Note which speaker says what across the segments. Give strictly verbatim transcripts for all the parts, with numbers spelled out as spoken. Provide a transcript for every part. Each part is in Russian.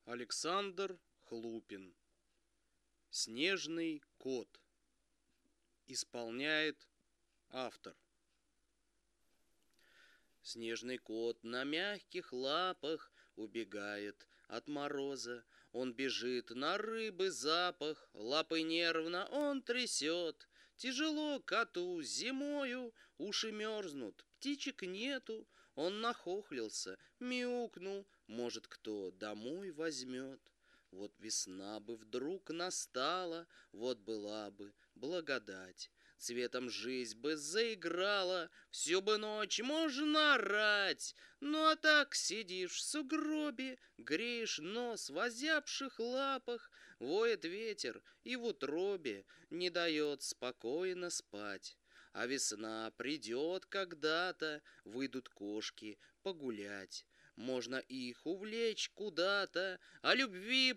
Speaker 1: Александр Хлупин. Снежный кот. Исполняет автор. Снежный кот на мягких лапах убегает от мороза. Он бежит на рыбы запах, лапы нервно он трясет. Тяжело коту зимою, уши мерзнут, птичек нету. Он нахохлился, мяукнул, может, кто домой возьмет. Вот весна бы вдруг настала, вот была бы благодать. Цветом жизнь бы заиграла, всю бы ночь можно орать. Ну а так сидишь в сугробе, греешь нос в озябших лапах, воет ветер и в утробе не дает спокойно спать. А весна придет когда-то, выйдут кошки погулять. Можно их увлечь куда-то, о любви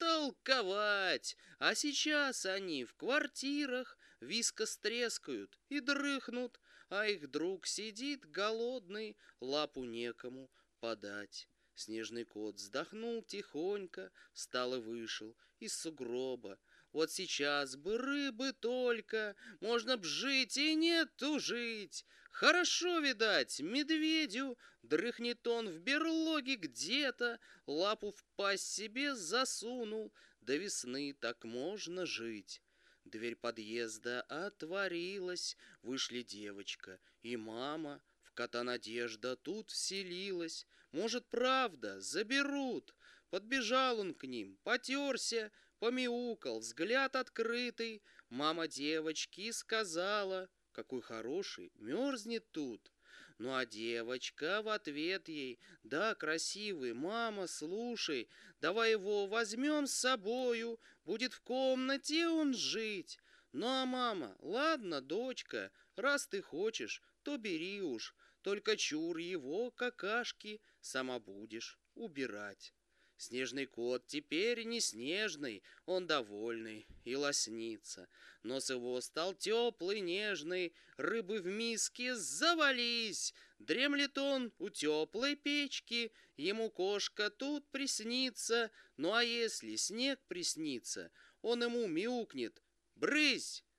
Speaker 1: потолковать. А сейчас они в квартирах вискос трескают и дрыхнут, а их друг сидит голодный, лапу некому подать. Снежный кот вздохнул тихонько, встал и вышел из сугроба. Вот сейчас бы рыбы только, можно б жить и не тужить. Хорошо, видать, медведю, дрыхнет он в берлоге где-то, лапу в пасть себе засунул, до весны так можно жить. Дверь подъезда отворилась, вышли девочка и мама. В кота надежда тут вселилась. Может, правда, заберут. Подбежал он к ним, потерся, помяукал, взгляд открытый. Мама девочки сказала: какой хороший, мерзнет тут. Ну а девочка в ответ ей: да, красивый, мама, слушай, давай его возьмем с собою, будет в комнате он жить. Ну а мама: ладно, дочка, раз ты хочешь, то бери уж, только чур его какашки сама будешь убирать. Снежный кот теперь не снежный, он довольный и лоснится. Нос его стал теплый, нежный, рыбы в миске завались. Дремлет он у теплой печки, ему кошка тут приснится. Ну а если снег приснится, он ему мяукнет: брысь!